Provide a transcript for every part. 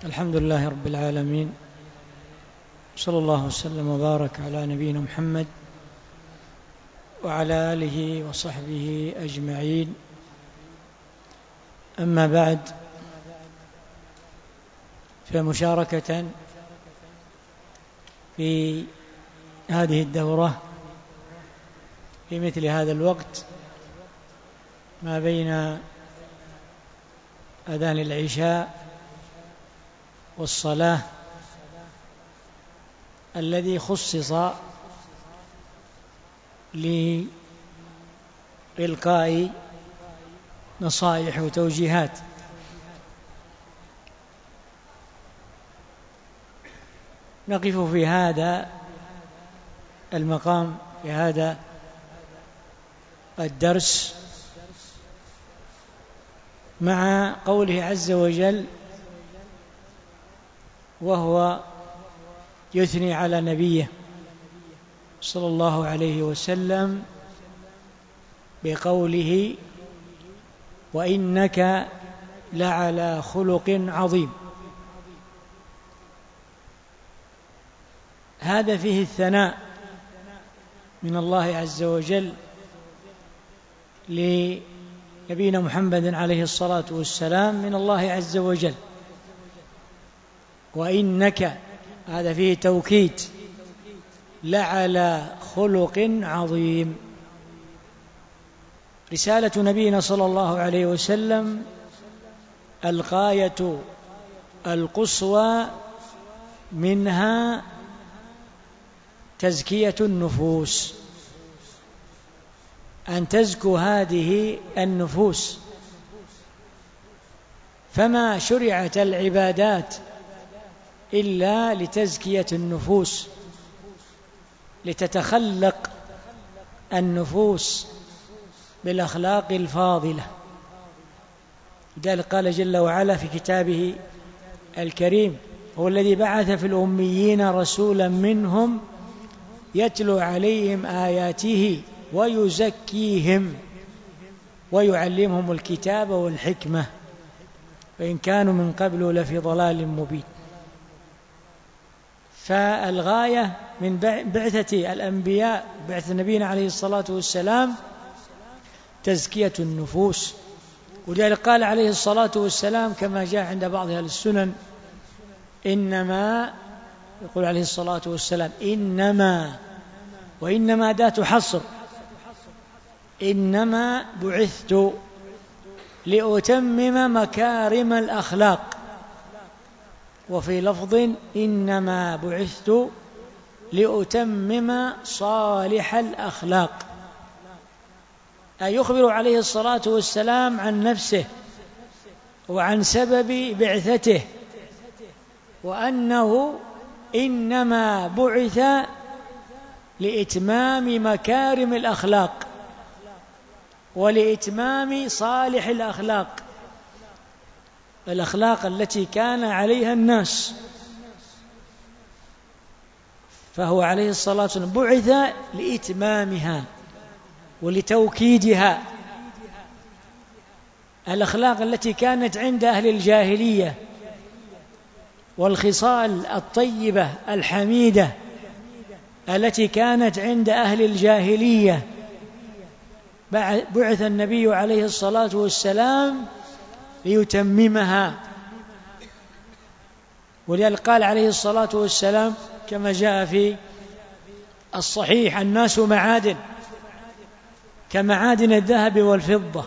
الحمد لله رب العالمين، صلى الله وسلم وبارك على نبينا محمد وعلى آله وصحبه أجمعين. أما بعد، فمشاركة في هذه الدورة في مثل هذا الوقت ما بين أذان العشاء والصلاة الذي خصص لإلقاء نصائح وتوجيهات. نقف في هذا المقام في هذا الدرس مع قوله عز وجل وهو يثني على نبيه صلى الله عليه وسلم بقوله وإنك لعلى خلق عظيم. هذا فيه الثناء من الله عز وجل لنبينا محمد عليه الصلاة والسلام من الله عز وجل. وإنك هذا فيه توكيد لعلى خلق عظيم. رسالة نبينا صلى الله عليه وسلم الغاية القصوى منها تزكية النفوس، أن تزكو هذه النفوس. فما شرعت العبادات إلا لتزكية النفوس، لتتخلق النفوس بالأخلاق الفاضلة. لذلك قال جل وعلا في كتابه الكريم هو الذي بعث في الأميين رسولا منهم يتلو عليهم آياته ويزكيهم ويعلمهم الكتاب والحكمة وإن كانوا من قبل لفي ضلال مبين. فالغاية من بعثة الأنبياء بعث نبينا عليه الصلاة والسلام تزكية النفوس. ولذلك قال عليه الصلاة والسلام كما جاء عند بعض أهل السنن إنما، يقول عليه الصلاة والسلام إنما، وإنما أداة حصر، إنما بعثت لأتمم مكارم الأخلاق. وفي لفظ إنما بعثت لأتمم صالح الأخلاق. أي يخبر عليه الصلاة والسلام عن نفسه وعن سبب بعثته، وأنه إنما بعث لإتمام مكارم الأخلاق ولإتمام صالح الأخلاق، الأخلاق التي كان عليها الناس. فهو عليه الصلاة والسلام بعث لإتمامها ولتوكيدها. الأخلاق التي كانت عند أهل الجاهلية والخصال الطيبة الحميدة التي كانت عند أهل الجاهلية بعث النبي عليه الصلاة والسلام ليتممها. ولذلك قال عليه الصلاة والسلام كما جاء في الصحيح الناس معادن كمعادن الذهب والفضة،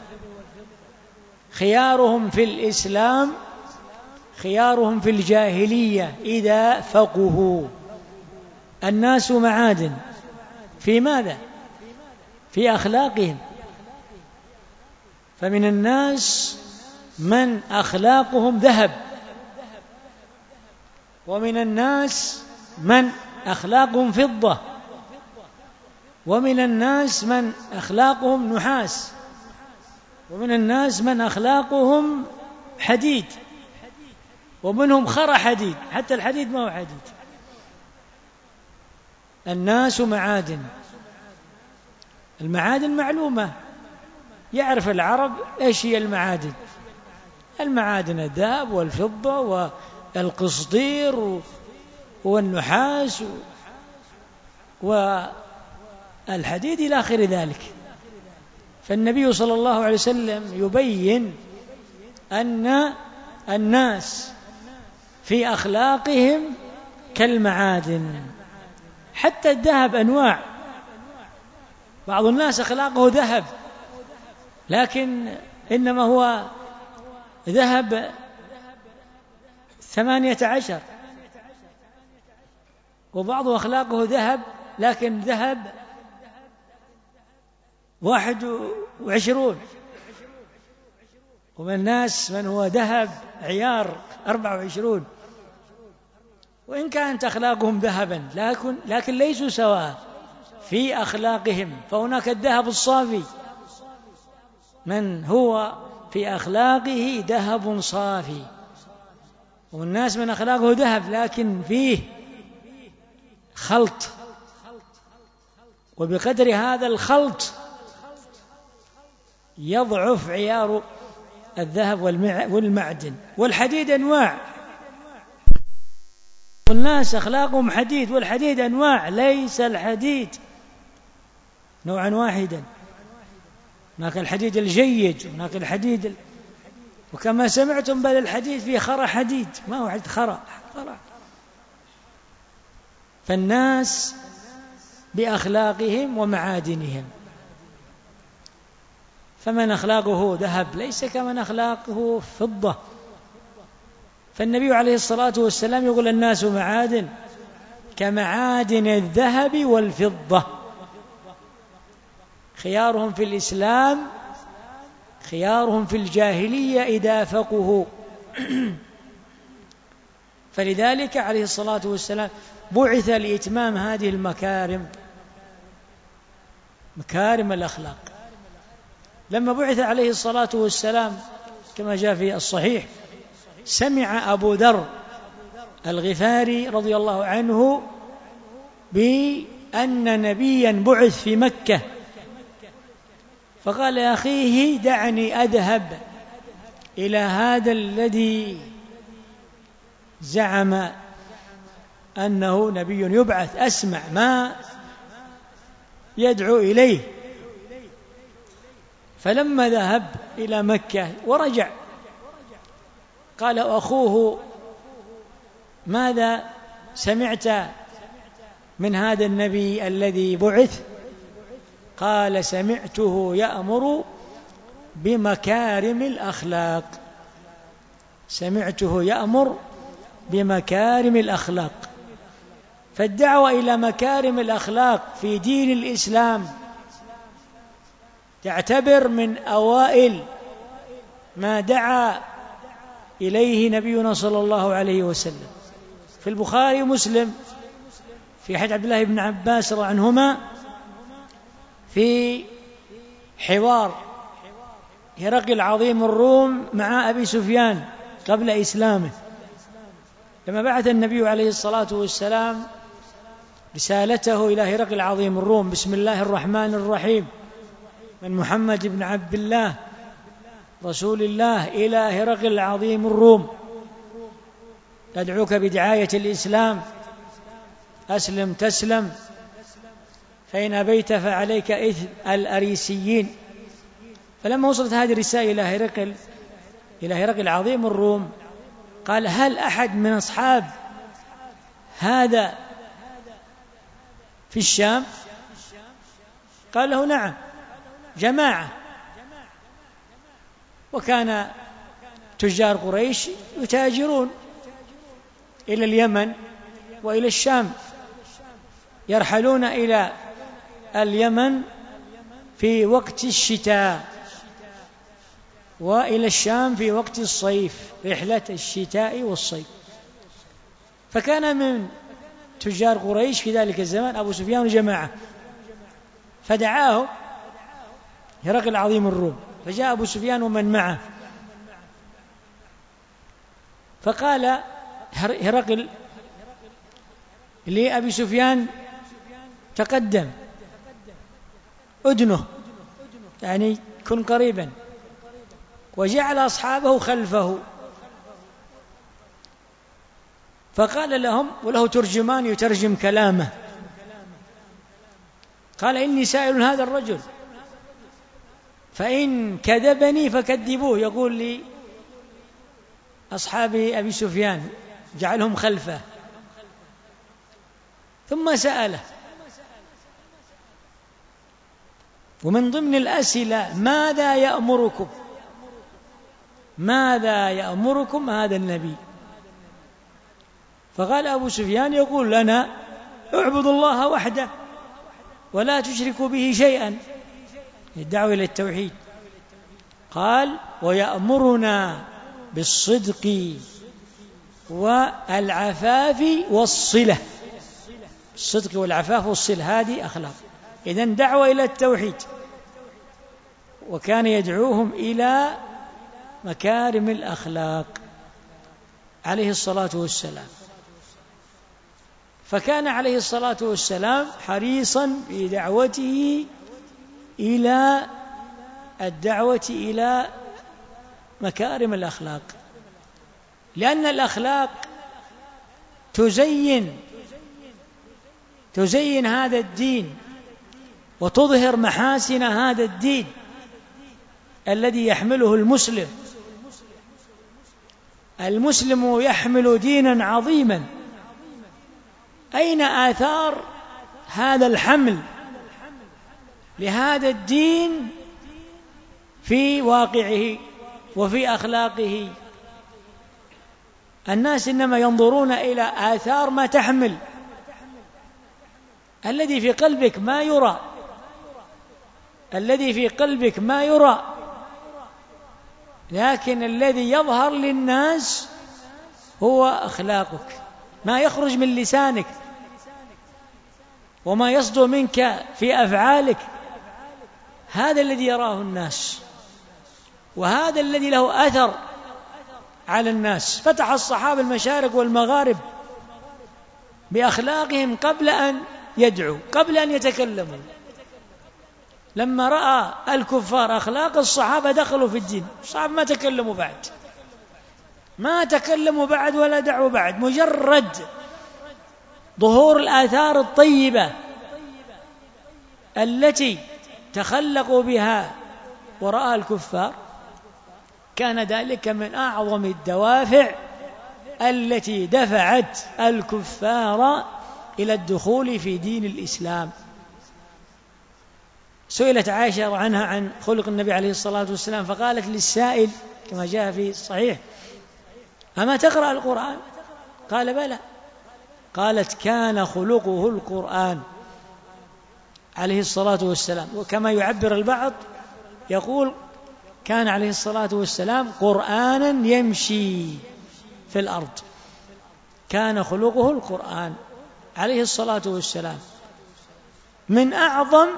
خيارهم في الإسلام خيارهم في الجاهلية إذا فقهوا. الناس معادن في ماذا؟ في أخلاقهم. فمن الناس من أخلاقهم ذهب، ومن الناس من أخلاقهم فضة، ومن الناس من أخلاقهم نحاس، ومن الناس من أخلاقهم حديد، ومنهم خرى حديد، حتى الحديد ما هو حديد. الناس معادن. المعادن معلومة، يعرف العرب إيش هي المعادن. المعادن الذهب والفضة القصدير والنحاس والحديد إلى آخر ذلك. فالنبي صلى الله عليه وسلم يبين أن الناس في أخلاقهم كالمعادن. حتى الذهب أنواع، بعض الناس أخلاقه ذهب لكن إنما هو ذهب 18، وبعض أخلاقه ذهب لكن ذهب 21، ومن الناس من هو ذهب عيار 24. وإن كانت أخلاقهم ذهبا لكن ليسوا سواء في أخلاقهم. فهناك الذهب الصافي من هو في أخلاقه ذهب صافي، والناس من أخلاقه ذهب لكن فيه خلط، وبقدر هذا الخلط يضعف عيار الذهب والمعدن. والحديد أنواع، والناس أخلاقهم حديد، والحديد أنواع، ليس الحديد نوعا واحدا. هناك الحديد الجيد وهناك الحديد وكما سمعتم بل الحديد فيه خرى حديد، ما هو خرى. فالناس بأخلاقهم ومعادنهم، فمن أخلاقه ذهب ليس كمن أخلاقه فضة. فالنبي عليه الصلاة والسلام يقول الناس معادن كمعادن الذهب والفضة، خيارهم في الإسلام خيارهم في الجاهلية إذا فقهوا. فلذلك عليه الصلاة والسلام بعث لإتمام هذه المكارم، مكارم الأخلاق. لما بعث عليه الصلاة والسلام كما جاء في الصحيح، سمع أبو ذر الغفاري رضي الله عنه بأن نبيا بعث في مكة، فقال لأخيه دعني أذهب إلى هذا الذي زعم أنه نبي يبعث، أسمع ما يدعو إليه. فلما ذهب إلى مكة ورجع قال أخوه ماذا سمعت من هذا النبي الذي بعث؟ قال سمعته يأمر بمكارم الأخلاق، سمعته يأمر بمكارم الأخلاق. فالدعوة إلى مكارم الأخلاق في دين الإسلام تعتبر من أوائل ما دعا إليه نبينا صلى الله عليه وسلم. في البخاري ومسلم في حديث عبد الله بن عباس رضي الله عنهما في حوار هرقل عظيم الروم مع أبي سفيان قبل إسلامه، لما بعث النبي عليه الصلاة والسلام رسالته إلى هرقل عظيم الروم: بسم الله الرحمن الرحيم، من محمد بن عبد الله رسول الله إلى هرقل عظيم الروم، أدعوك بدعاية الإسلام، أسلم تسلم، فإن أبيت فعليك إثم الأريسيين. فلما وصلت هذه الرسالة إلى هرقل عظيم الروم قال: هل أحد من أصحاب هذا في الشام؟ قال له: نعم، جماعة. وكان تجار قريش يتاجرون إلى اليمن وإلى الشام، يرحلون إلى اليمن في وقت الشتاء وإلى الشام في وقت الصيف، رحلة الشتاء والصيف. فكان من تجار قريش في ذلك الزمان أبو سفيان وجماعة، فدعاه هرقل عظيم الروم، فجاء أبو سفيان ومن معه، فقال هرقل لأبي سفيان: تقدم، أدنه، يعني كن قريبا، وجعل أصحابه خلفه. فقال لهم، وله ترجمان يترجم كلامه، قال: إني سائل هذا الرجل، فإن كذبني فكذبوه. يقول لي أصحاب أبي سفيان، جعلهم خلفه، ثم سأله. ومن ضمن الأسئلة: ماذا يأمركم هذا النبي؟ فقال أبو سفيان: يقول لنا: اعبدوا الله وحده ولا تشركوا به شيئا، الدعوة إلى التوحيد. قال: ويأمرنا بالصدق والعفاف والصلة. الصدق والعفاف والصلة هذه أخلاق. إذن دعوة إلى التوحيد، وكان يدعوهم إلى مكارم الأخلاق عليه الصلاة والسلام. فكان عليه الصلاة والسلام حريصا في دعوته إلى الدعوة إلى مكارم الأخلاق، لأن الأخلاق تزين هذا الدين وتظهر محاسن هذا الدين الذي يحمله المسلم. المسلم يحمل دينا عظيما. أين آثار هذا الحمل لهذا الدين في واقعه وفي أخلاقه؟ الناس إنما ينظرون إلى آثار ما تحمل، الذي في قلبك ما يرى، الذي في قلبك ما يرى، لكن الذي يظهر للناس هو أخلاقك، ما يخرج من لسانك وما يصدر منك في أفعالك، هذا الذي يراه الناس، وهذا الذي له أثر على الناس. فتح الصحابة المشارق والمغارب بأخلاقهم قبل أن يدعوا، قبل أن يتكلموا. لما رأى الكفار أخلاق الصحابة دخلوا في الدين. الصحابة ما تكلموا بعد ولا دعوا بعد، مجرد ظهور الآثار الطيبة التي تخلقوا بها ورأى الكفار كان ذلك من أعظم الدوافع التي دفعت الكفار إلى الدخول في دين الإسلام. سئلت عائشة عنها عن خلق النبي عليه الصلاة والسلام، فقالت للسائل كما جاء في الصحيح: أما تقرأ القرآن؟ قال: بلى. قالت: كان خلقه القرآن عليه الصلاة والسلام. وكما يعبر البعض يقول: كان عليه الصلاة والسلام قرآنا يمشي في الأرض. كان خلقه القرآن عليه الصلاة والسلام. من أعظم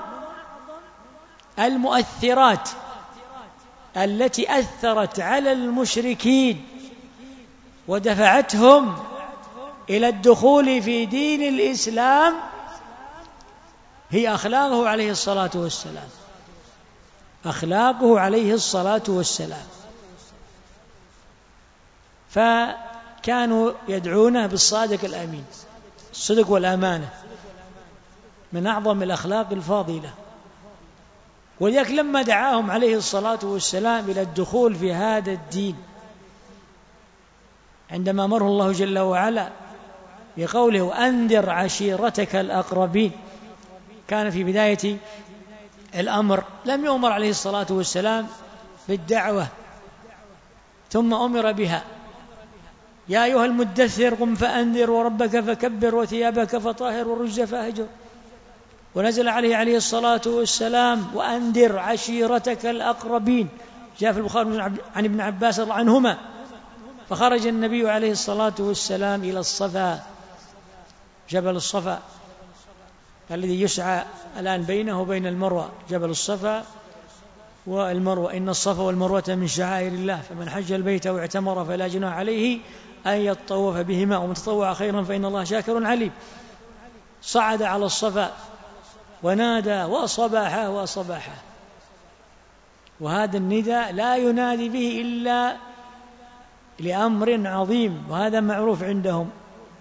المؤثرات التي أثرت على المشركين ودفعتهم إلى الدخول في دين الإسلام هي أخلاقه عليه الصلاة والسلام. أخلاقه عليه الصلاة والسلام. فكانوا يدعونه بالصادق الأمين. الصدق والأمانة من أعظم الأخلاق الفاضلة. ولذلك لما دعاهم عليه الصلاة والسلام إلى الدخول في هذا الدين، عندما أمره الله جل وعلا بقوله: وأنذر عشيرتك الأقربين، كان في بداية الأمر لم يؤمر عليه الصلاة والسلام بالدعوة، ثم أمر بها: يا أيها المدثر قم فأنذر وربك فكبر وثيابك فطهر والرجز فاهجر. ونزل عليه الصلاة والسلام: وأنذر عشيرتك الأقربين. جاء في البخاري عن ابن عباس رضي الله عنهما: فخرج النبي عليه الصلاة والسلام إلى الصفا، جبل الصفا الذي يسعى الآن بينه وبين المروة، جبل الصفا والمروة. إن الصفا والمروة من شعائر الله، فمن حج البيت أو اعتمر فلا جناح عليه أن يطوف بهما، ومن تطوع خيرا فإن الله شاكر عليم. صعد على الصفا ونادى: وصباحا. وهذا النداء لا ينادي به إلا لأمر عظيم، وهذا معروف عندهم.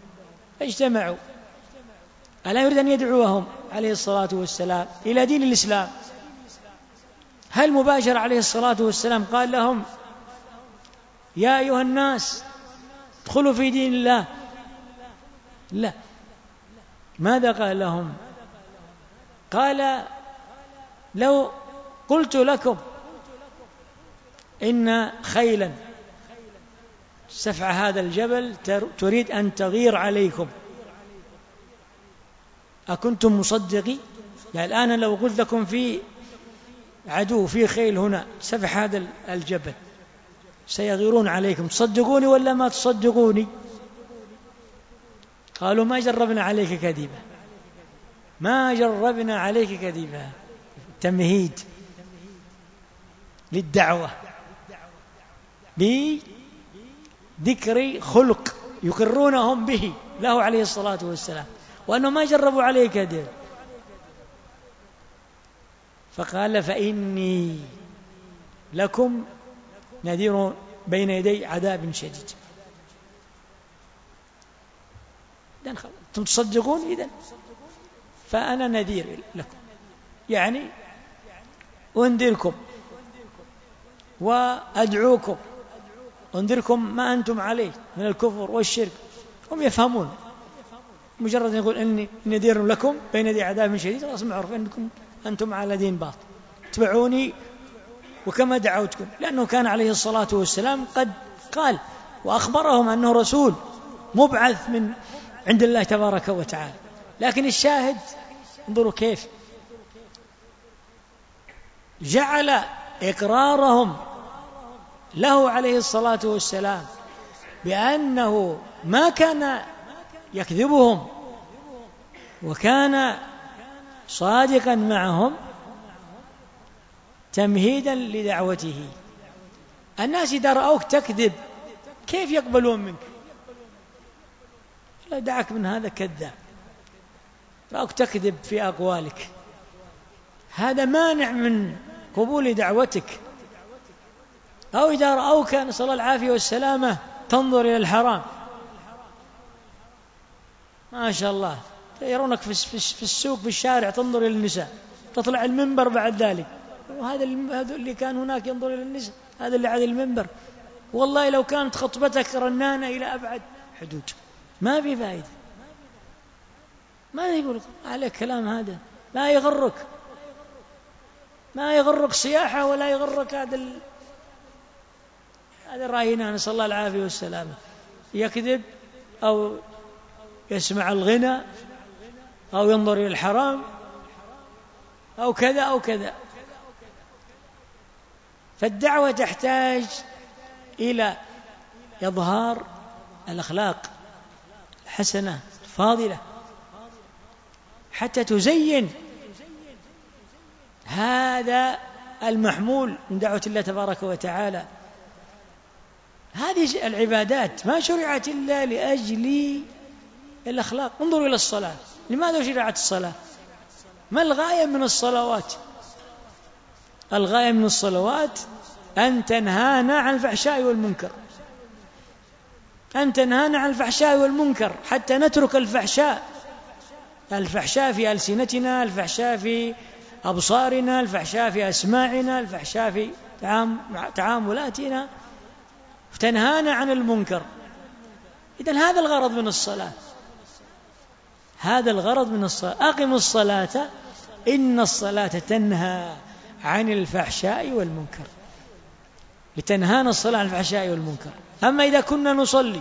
اجتمعوا. ألا يريد أن يدعوهم عليه الصلاة والسلام إلى دين الإسلام؟ هل مباشر عليه الصلاة والسلام قال لهم يا أيها الناس ادخلوا في دين الله؟ لا. ماذا قال لهم؟ قال لو قلت لكم إن خيلا سفع هذا الجبل تريد أن تغير عليكم أكنتم مصدقي؟ يعني الآن لو قلت لكم في عدو في خيل هنا سفع هذا الجبل سيغيرون عليكم، تصدقوني ولا ما تصدقوني؟ قالوا ما جربنا عليك كذبا، ما جربنا عليك كذبا. تمهيد للدعوة بذكر خلق يقرونهم به له عليه الصلاة والسلام، وأنه ما جربوا عليه كذب. فقال فإني لكم نذير بين يدي عذاب شديد. إذن أنتم تصدقون؟ إذن فأنا نذير لكم، يعني أنذركم وأدعوكم، أنذركم ما أنتم عليه من الكفر والشرك. هم يفهمون، مجرد يقول إني نذير لكم بين يدي عذاب شديد، خلاص معروف أنكم أنتم على دين باطل، اتبعوني وكما دعوتكم. لأنه كان عليه الصلاة والسلام قد قال وأخبرهم أنه رسول مبعث من عند الله تبارك وتعالى. لكن الشاهد انظروا كيف جعل إقرارهم له عليه الصلاة والسلام بأنه ما كان يكذبهم وكان صادقا معهم تمهيدا لدعوته. الناس إذا رأوك تكذب كيف يقبلون منك؟ لا دعك من هذا كذاب، رأوك تكذب في أقوالك، هذا مانع من قبول دعوتك. أو إذا رأوك نسأل الله العافية والسلامة تنظر إلى الحرام، ما شاء الله يرونك في السوق في الشارع تنظر إلى النساء، تطلع المنبر بعد ذلك، وهذا اللي كان هناك ينظر إلى النساء، هذا اللي على المنبر. والله لو كانت خطبتك رنانة إلى أبعد حدود، ما في فائدة. ما يقول عليك كلام هذا، لا يغرك، ما يغرك سياحة ولا يغرك هذا رأينا نسأل الله العافية والسلامة، يكذب أو يسمع الغنى أو ينظر إلى الحرام أو كذا أو كذا. فالدعوة تحتاج إلى إظهار الأخلاق الحسنة الفاضلة حتى تزين هذا المحمول من دعوة الله تبارك وتعالى. هذه العبادات ما شرعت إلا لأجل الأخلاق. انظروا إلى الصلاة، لماذا شرعت الصلاة؟ ما الغاية من الصلوات؟ الغاية من الصلوات أن تنهانا عن الفحشاء والمنكر، أن تنهانا عن الفحشاء والمنكر حتى نترك الفحشاء في ألسنتنا، الفحشاء في أبصارنا، الفحشاء في أسماعنا، الفحشاء في تعاملاتنا، تنهانا عن المنكر. إذن هذا الغرض من الصلاة، هذا الغرض من الصلاة. أقم الصلاة إن الصلاة تنهى عن الفحشاء والمنكر، لتنهانا الصلاة عن الفحشاء والمنكر. أما إذا كنا نصلي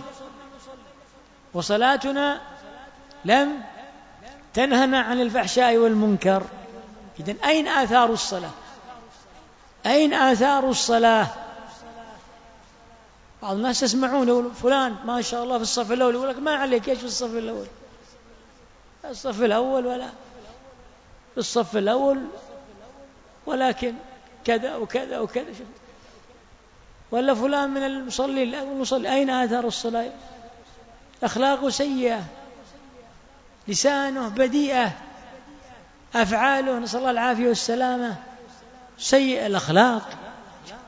وصلاتنا لم تنهنا عن الفحشاء والمنكر، إذن أين آثار الصلاة؟ أين آثار الصلاة؟ بعض الناس يسمعون يقول فلان ما شاء الله في الصف الأول، يقول لك ما عليك إيش في الصف الأول؟ الصف الأول ولا في الصف الأول، ولكن كذا وكذا وكذا. ولا فلان من المصلي، أين آثار الصلاة؟ أخلاقه سيئة، لسانه بديئة، أفعاله نسأل الله العافية والسلامة سيء الأخلاق.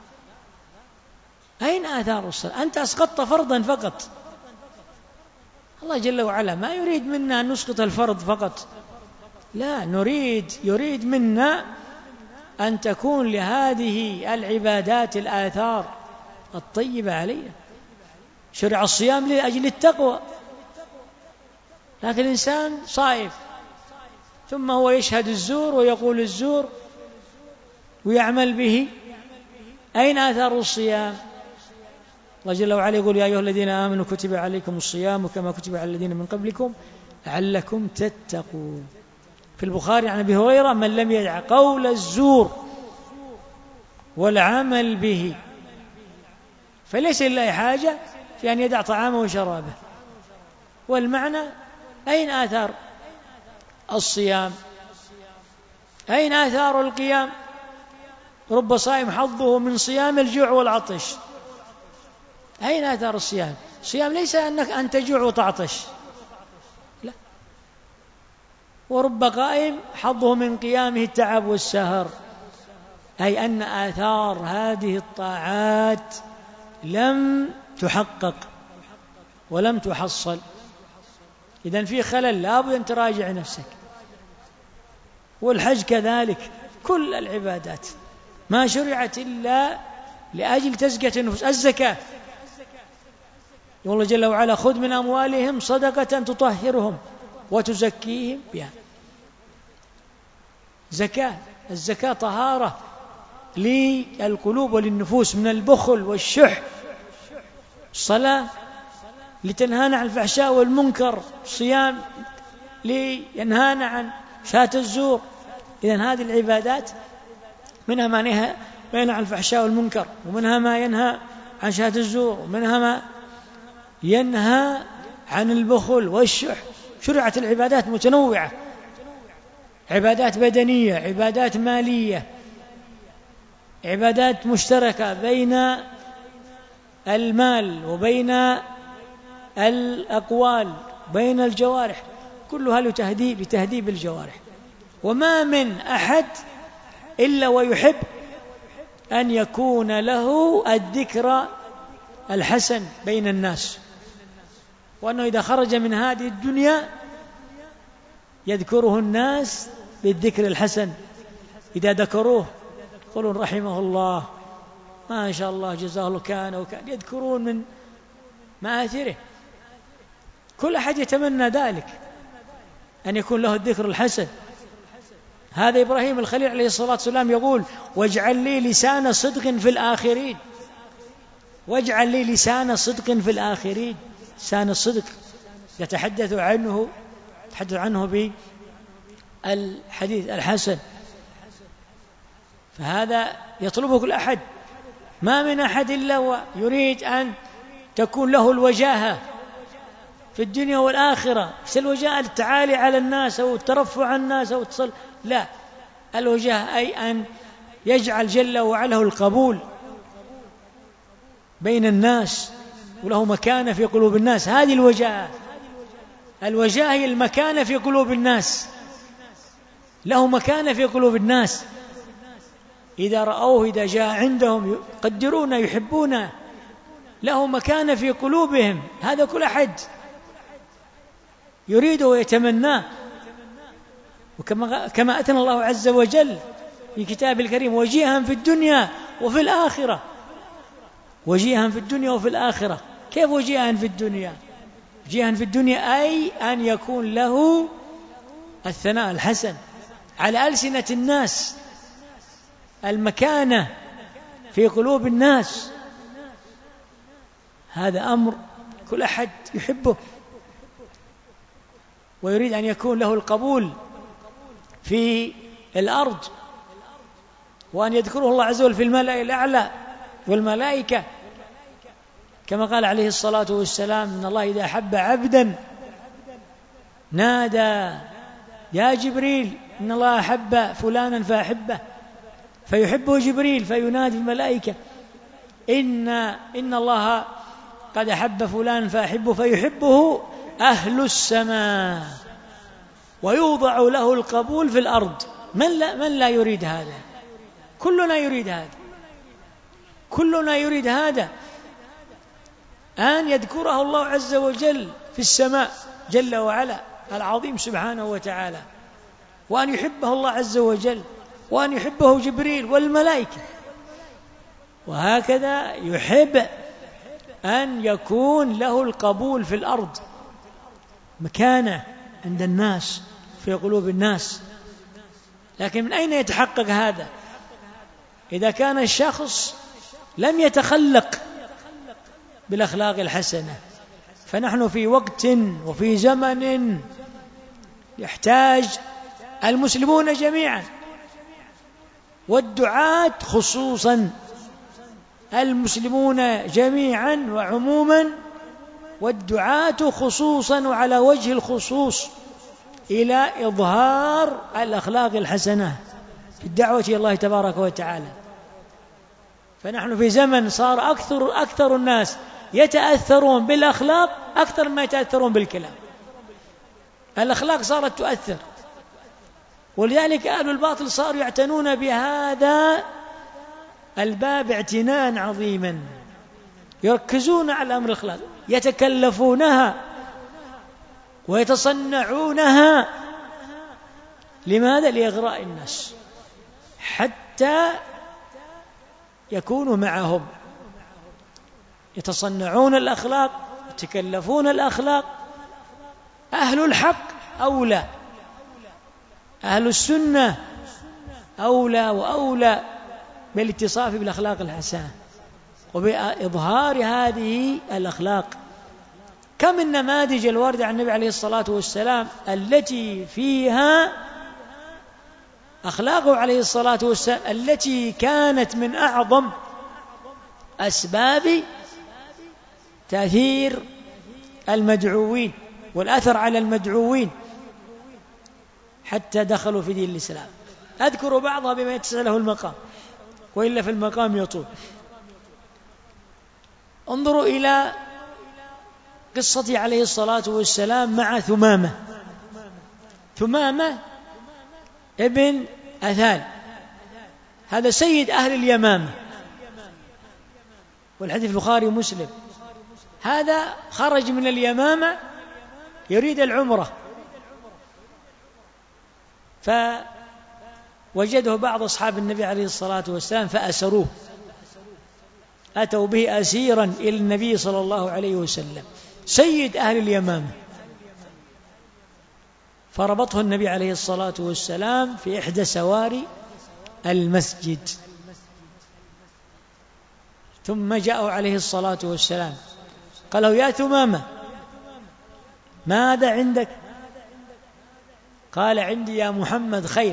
أين آثار الصلاة؟ أنت أسقطت فرضا فقط، الله جل وعلا ما يريد منا أن نسقط الفرض فقط، لا، يريد منا أن تكون لهذه العبادات الآثار الطيبة عليها. شرع الصيام لأجل التقوى، لكن الإنسان صائم ثم هو يشهد الزور ويقول الزور ويعمل به، أين آثار الصيام؟ الله جل وعلا يقول: يا أيها الذين آمنوا كتب عليكم الصيام كما كتب على الذين من قبلكم لعلكم تتقون. في البخاري عن أبي هريرة: من لم يدع قول الزور والعمل به فليس لله حاجة في أن يدع طعامه وشرابه. والمعنى: أين آثار الصيام؟ أين آثار القيام؟ رب صائم حظه من صيام الجوع والعطش. أين آثار الصيام؟ الصيام ليس أنك أن تجوع وتعطش، لا. ورب قائم حظه من قيامه التعب والسهر، أي أن آثار هذه الطاعات لم تحقق ولم تحصل. إذن في خلل، لابد أن تراجع نفسك. والحج كذلك، كل العبادات ما شرعت إلا لأجل تزكية النفوس. الزكاة، يقول الله جل وعلا: خذ من أموالهم صدقة تطهرهم وتزكيهم بها. زكاة، الزكاة طهارة للقلوب وللنفوس من البخل والشح. الصلاة لتنهانا عن الفحشاء والمنكر، صيام لينهانا عن شهادة الزور. إذن هذه العبادات منها ما ينهى عن الفحشاء والمنكر، ومنها ما ينهى عن شهادة الزور، ومنها ما ينهى عن البخل والشح. شرعت العبادات متنوعة، عبادات بدنية، عبادات مالية، عبادات مشتركة بين المال وبين الأقوال، بين الجوارح، كلها لتهذيب الجوارح. وما من أحد إلا ويحب أن يكون له الذكر الحسن بين الناس، وأنه إذا خرج من هذه الدنيا يذكره الناس بالذكر الحسن. إذا ذكروه يقولون: رحمه الله، ما شاء الله، جزاه الله، كان وكان، يذكرون من مآثره. كل أحد يتمنى ذلك، أن يكون له الذكر الحسن. هذا إبراهيم الخليل عليه الصلاة والسلام يقول: واجعل لي لسان صدق في الآخرين. واجعل لي لسان صدق في الآخرين. لسان الصدق يتحدث عنه بالحديث الحسن. فهذا يطلبه كل أحد، ما من أحد إلا ويريد أن تكون له الوجاهة في الدنيا والآخرة. مش الوجاهة التعالي على الناس أو الترفع عن الناس أو لا، الوجاهة أي أن يجعل جل وعلا القبول بين الناس وله مكانة في قلوب الناس. هذه الوجاهة هي المكانة في قلوب الناس، له مكانة في قلوب الناس. إذا رأوه، إذا جاء عندهم، يقدرون، يحبون، له مكانة في قلوبهم. هذا كل أحد يريده ويتمناه. وكما أثنى الله عز وجل في كتاب الكريم: وجيها في الدنيا وفي الآخرة. وجيها في الدنيا وفي الآخرة. كيف وجيها في الدنيا؟ وجيها في الدنيا أي أن يكون له الثناء الحسن على ألسنة الناس، المكانة في قلوب الناس. هذا أمر كل أحد يحبه ويريد أن يكون له القبول في الأرض، وأن يذكره الله عز وجل في الملأ الأعلى والملائكة، كما قال عليه الصلاة والسلام: إن الله إذا أحب عبدا نادى يا جبريل إن الله أحب فلانا فأحبه، فيحبه جبريل فينادي الملائكة إن الله قد أحب فلانا فأحبه، فيحبه أهل السماء، ويوضع له القبول في الأرض. من لا يريد هذا؟ كلنا يريد هذا، كلنا يريد هذا، أن يذكره الله عز وجل في السماء جل وعلا العظيم سبحانه وتعالى، وأن يحبه الله عز وجل، وأن يحبه جبريل والملائكة. وهكذا يحب أن يكون له القبول في الأرض، مكانة عند الناس في قلوب الناس. لكن من أين يتحقق هذا؟ إذا كان الشخص لم يتخلق بالأخلاق الحسنة. فنحن في وقت وفي زمن يحتاج المسلمون جميعا والدعاة خصوصا، المسلمون جميعا وعموما والدعاة خصوصا وعلى وجه الخصوص إلى إظهار الأخلاق الحسنة في الدعوة إلى الله تبارك وتعالى. فنحن في زمن صار أكثر الناس يتأثرون بالأخلاق أكثر ما يتأثرون بالكلام. الأخلاق صارت تؤثر، ولذلك أهل الباطل صاروا يعتنون بهذا الباب اعتناء عظيما، يركزون على أمر الأخلاق، يتكلفونها ويتصنعونها. لماذا؟ لإغراء الناس حتى يكونوا معهم، يتصنعون الأخلاق، يتكلفون الأخلاق. أهل الحق أولى، أهل السنة أولى وأولى بالاتصاف بالأخلاق الحسنة وبإظهار هذه الأخلاق. كم النماذج الواردة عن النبي عليه الصلاة والسلام التي فيها أخلاقه عليه الصلاة والسلام التي كانت من أعظم أسباب تأثير المدعوين والأثر على المدعوين حتى دخلوا في دين الإسلام. أذكر بعضها بما يتسع له المقام، وإلا في المقام يطول. انظروا إلى قصة عليه الصلاة والسلام مع ثمامة ابن أثال، هذا سيد أهل اليمامة، والحديث البخاري ومسلم. هذا خرج من اليمامة يريد العمرة، فوجده بعض أصحاب النبي عليه الصلاة والسلام فأسروه، أتوا به أسيرا إلى النبي صلى الله عليه وسلم، سيد أهل اليمامة. فربطه النبي عليه الصلاة والسلام في إحدى سواري المسجد، ثم جاءه عليه الصلاة والسلام قال له: يا ثمامة، ماذا عندك؟ قال: عندي يا محمد خير،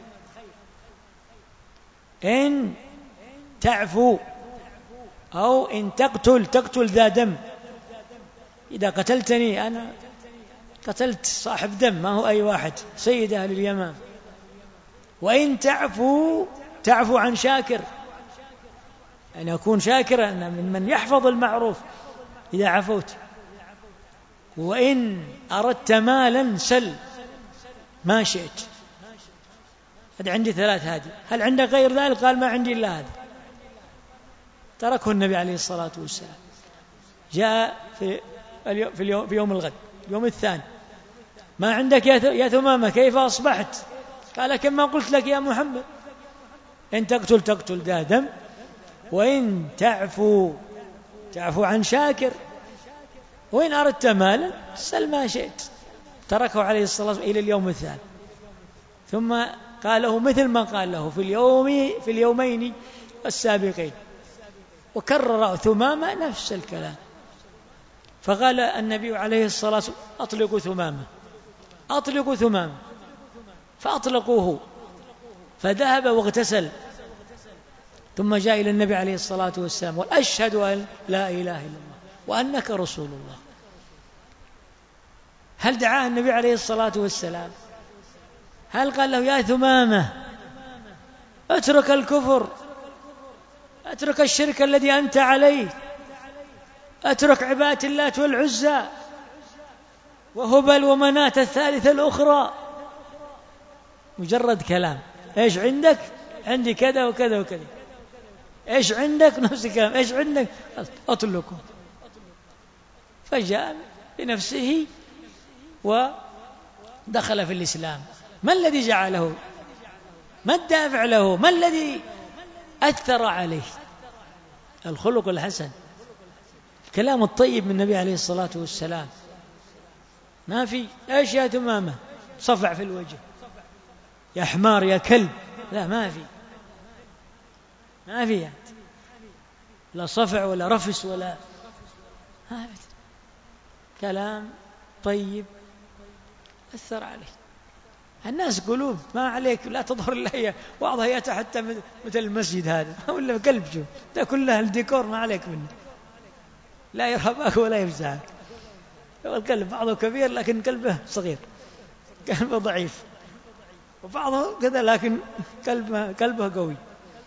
إن تعفو أو إن تقتل ذا دم. إذا قتلتني أنا قتلت صاحب دم، ما هو أي واحد، سيد أهل اليمن. وإن تعفو عن شاكر، أن أكون شاكرا، أنا من يحفظ المعروف إذا عفوت. وإن أردت مالا سل ما شئت. هذا عندي 3 هذه، هل عندك غير ذلك؟ قال: ما عندي إلا هذا. تركه النبي عليه الصلاة والسلام. جاء في يوم الغد، يوم الثاني: ما عندك يا ثمامة، كيف أصبحت؟ قال: كما قلت لك يا محمد، إن تقتل ذا دم، وإن تعفو عن شاكر، وإن أردت مالا سل ما شئت. تركه عليه الصلاة والسلام إلى اليوم الثاني، ثم قال له مثل ما قال له في اليومين السابقين، وكرر ثمامة نفس الكلام. فقال النبي عليه الصلاة والسلام: أطلقوا ثمامة. فأطلقوه، فذهب واغتسل، ثم جاء إلى النبي عليه الصلاة والسلام: وأشهد أن لا إله إلا الله وأنك رسول الله. هل دعاه النبي عليه الصلاة والسلام؟ هل قال له: يا ثمامة، اترك الكفر، اترك الشرك الذي أنت عليه، اترك عبادة اللات والعزى وهبل ومناة الثالثة الأخرى؟ مجرد كلام. إيش عندك؟ عندي كذا وكذا وكذا. إيش عندك؟ نفس الكلام. إيش عندك؟ أطلقه. فجاء بنفسه ودخل في الإسلام. ما الذي جعله؟ ما الدافع له؟ ما الذي أثر عليه؟ الخلق الحسن، الكلام الطيب من النبي عليه الصلاة والسلام. ما في ايش يا تمامة صفع في الوجه، يا حمار يا كلب، لا ما في يعني. لا صفع ولا رفس ولا كلام طيب أثر عليه. الناس قلوب ما عليك، لا تظهر إلا بعضها يأتي حتى مثل المسجد هذا ولا قلب، شوف ده كلها الديكور ما عليك منه، لا يرهبك ولا يفزعك. القلب بعضه كبير لكن قلبه صغير، قلبه ضعيف، وبعضه كذا لكن قلبه قوي.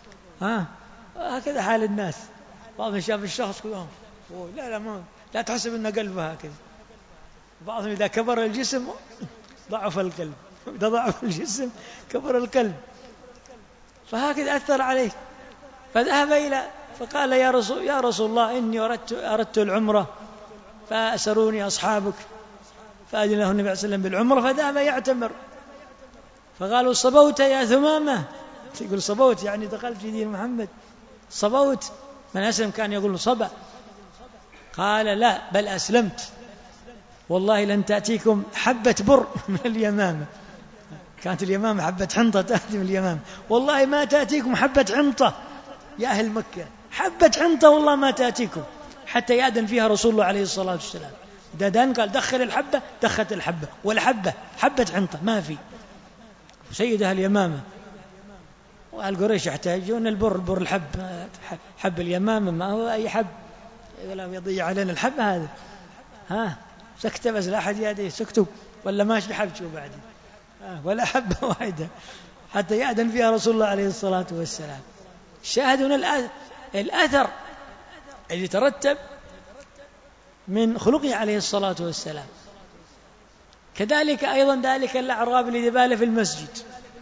هكذا حال الناس. بعضهم شاف الشخص كلهم لا تحسب أن قلبه هكذا. بعضهم إذا كبر الجسم ضعف القلب، إذا ضعف الجسم كبر القلب. فهكذا أثر عليه. فذهب فقال يا رسول الله إني أردت العمرة فأسروني أصحابك، فأذن له النبي صلى الله عليه وسلم بالعمرة، فذهب يعتمر. فقالوا صبوت يا ثمامة، يقول صبوت يعني دخلت في دين محمد. صبوت، من أسلم كان يقول صبا. قال لا بل أسلمت، والله لن تأتيكم حبة بر من اليمامة. كانت اليمامة حبة حنطة تأتي من اليمامة، والله ما تأتيكم حبة حنطة يا أهل مكة، حبة حنطة والله ما تأتيكم، حتى يأذن فيها رسول الله عليه الصلاة والسلام. دان قال دخل الحبة، دخلت الحبة، ولا حبة حنطة ما في. سيد أهل اليمامة والقريش يحتاجون البر الحب، حب اليمامة ما هو أي حب، ولا يضيع علينا الحب هذا. سكتة بس لا أحد يديه سكتوا ولا ماشي حب شو بعد، ولا حبة واحدة حتى يأذن فيها رسول الله عليه الصلاة والسلام. شاهدون الأثر الذي ترتب من خلقه عليه الصلاة والسلام. كذلك أيضا ذلك الأعراب الذي بال في المسجد،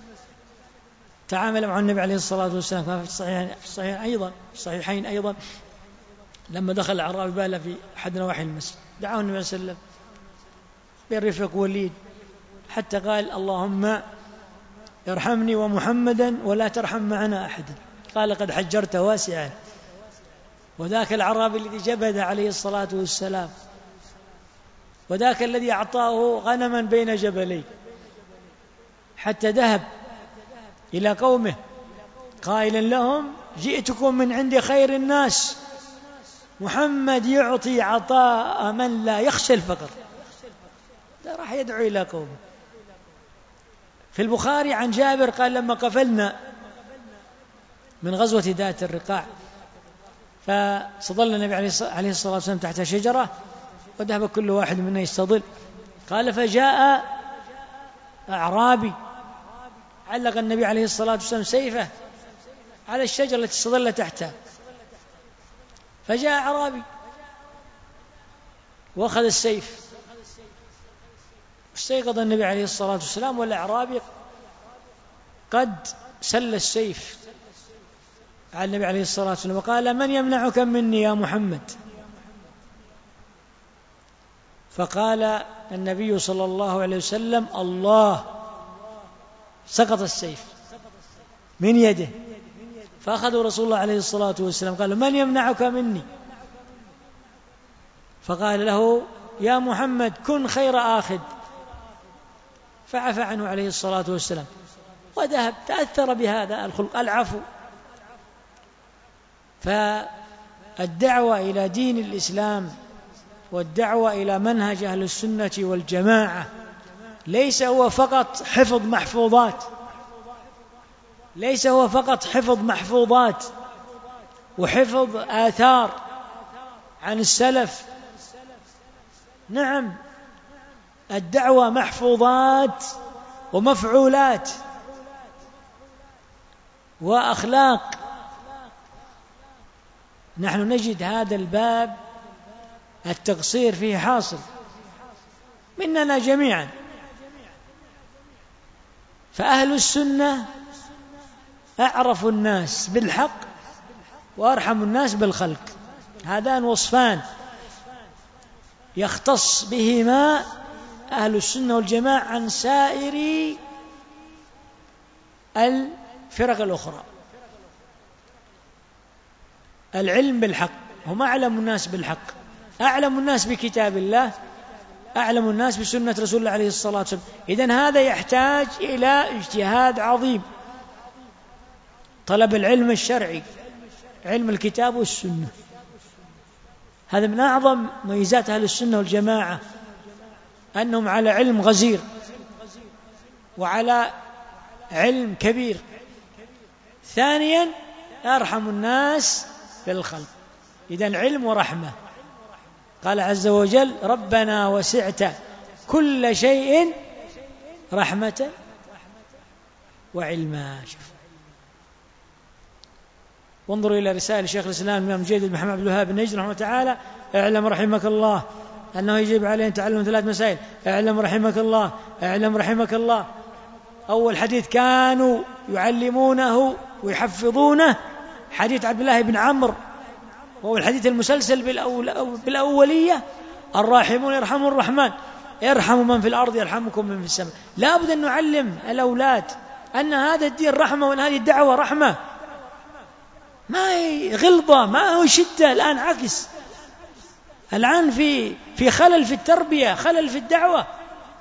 تعامل مع النبي عليه الصلاة والسلام كما في الصحيحين أيضا لما دخل الأعرابي بال في أحد نواحي المسجد، دعاه النبي صلى الله عليه وسلم بالرفق واللين، حتى قال اللهم ارحمني ومحمدا ولا ترحم معنا أحدا. قال قد حجرت واسعا. وذاك الأعرابي الذي جبد عليه الصلاة والسلام، وذاك الذي أعطاه غنما بين جبلين، حتى ذهب إلى قومه قائلا لهم جئتكم من عند خير الناس، محمد يعطي عطاء من لا يخشى الفقر. راح يدعو إلى قومه. في البخاري عن جابر قال لما قفلنا من غزوة ذات الرقاع فصضل النبي عليه الصلاة والسلام تحت شجرة، وذهب كل واحد منا يستظل. قال فجاء أعرابي، علق النبي عليه الصلاة والسلام سيفه على الشجرة التي استظل تحتها، فجاء أعرابي وأخذ السيف، استيقظ النبي عليه الصلاة والسلام والأعرابي قد سل السيف على النبي عليه الصلاة والسلام، وقال من يمنعك مني يا محمد؟ فقال النبي صلى الله عليه وسلم الله. سقط السيف من يده، فأخذوا رسول الله عليه الصلاة والسلام قال من يمنعك مني؟ فقال له يا محمد كن خير آخذ، فعفى عنه عليه الصلاة والسلام وذهب. تأثر بهذا الخلق العفو. فالدعوة إلى دين الإسلام والدعوة إلى منهج أهل السنة والجماعة ليس هو فقط حفظ محفوظات، ليس هو فقط حفظ محفوظات وحفظ آثار عن السلف. نعم، الدعوة محفوظات ومفعولات وأخلاق. نحن نجد هذا الباب التقصير فيه حاصل مننا جميعا. فأهل السنة أعرف الناس بالحق وأرحم الناس بالخلق، هذان وصفان يختص بهما أهل السنة والجماعة عن سائر الفرق الأخرى. العلم بالحق، هم أعلم الناس بالحق، أعلم الناس بكتاب الله، أعلم الناس بسنة رسول الله عليه الصلاة والسلام. إذن هذا يحتاج إلى اجتهاد عظيم، طلب العلم الشرعي، علم الكتاب والسنة. هذا من أعظم ميزات أهل السنة والجماعة، أنهم على علم غزير وعلى علم كبير. ثانيا أرحم الناس بالخلق، إذن علم ورحمة. قال عز وجل ربنا وسعت كل شيء رحمة وعلما. وانظروا إلى رسالة شيخ الإسلام الإمام مجدد بن محمد عبد الوهاب النجدي رحمه الله تعالى: اعلم رحمك الله أنه يجب علينا تعلم 3 مسائل. اعلم رحمك الله، اعلم رحمك الله. أول حديث كانوا يعلمونه ويحفظونه حديث عبد الله بن عمرو، وهو الحديث المسلسل بالأولية: الراحمون يرحمهم الرحمن، ارحموا من في الأرض يرحمكم من في السماء. لا بد أن نعلم الأولاد أن هذا الدين رحمة، وأن هذه الدعوة رحمة، ما هي غلظة، ما هو شدة. الآن عكس، الآن في خلل في التربية، خلل في الدعوة.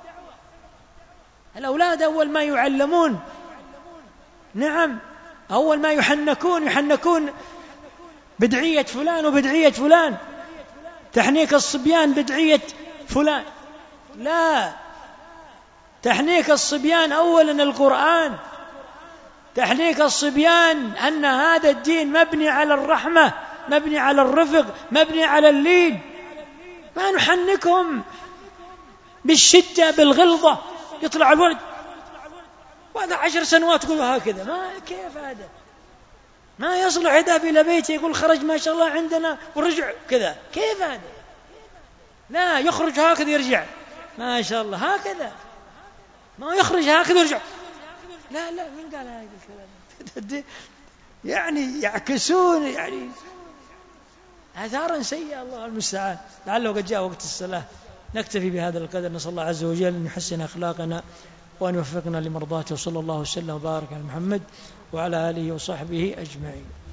الأولاد أول ما يعلمون، نعم، أول ما يحنكون بدعية فلان وبدعية فلان، تحنيك الصبيان بدعية فلان. لا، تحنيك الصبيان أولا القرآن، تحنيك الصبيان أن هذا الدين مبني على الرحمة، مبني على الرفق، مبني على اللين. ما نحنكهم بالشدة بالغلظة. يطلع الولد وهذا 10 سنوات يقول هكذا، ما كيف هذا؟ ما يصلح يذهب إلى بيته يقول خرج ما شاء الله عندنا ورجع كذا، كيف هذا؟ لا، يخرج هكذا يرجع ما شاء الله هكذا، ما يخرج هكذا يرجع. لا من قال هذا الكلام؟ يعني يعكسون يعني آثارا سيئة، الله المستعان. لعله قد جاء وقت الصلاة. نكتفي بهذا القدر، نسأل الله عز وجل أن يحسن أخلاقنا وأن يوفقنا لمرضاته، وصلى الله وسلم وبارك على محمد وعلى آله وصحبه أجمعين.